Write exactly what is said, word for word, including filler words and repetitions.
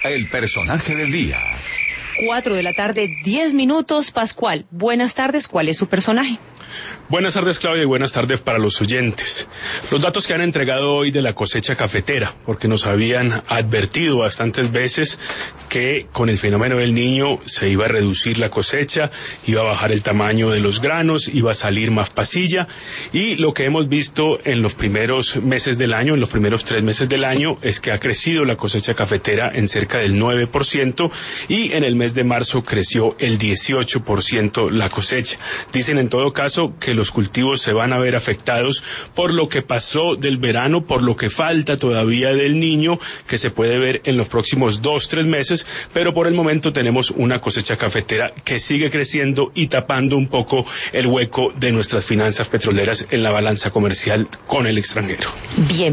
El personaje del día. Cuatro de la tarde, diez minutos. Pascual, buenas tardes. ¿Cuál es su personaje? Buenas tardes, Claudia, y buenas tardes para los oyentes. Los datos que han entregado hoy de la cosecha cafetera, porque nos habían advertido bastantes veces que con el fenómeno del Niño se iba a reducir la cosecha, iba a bajar el tamaño de los granos, iba a salir más pasilla, y lo que hemos visto en los primeros meses del año, en los primeros tres meses del año, es que ha crecido la cosecha cafetera en cerca del nueve por ciento, y en el mes de marzo creció el dieciocho por ciento la cosecha. Dicen en todo caso que los cultivos se van a ver afectados por lo que pasó del verano, por lo que falta todavía del Niño, que se puede ver en los próximos dos, tres meses, pero por el momento tenemos una cosecha cafetera que sigue creciendo y tapando un poco el hueco de nuestras finanzas petroleras en la balanza comercial con el extranjero. Bien.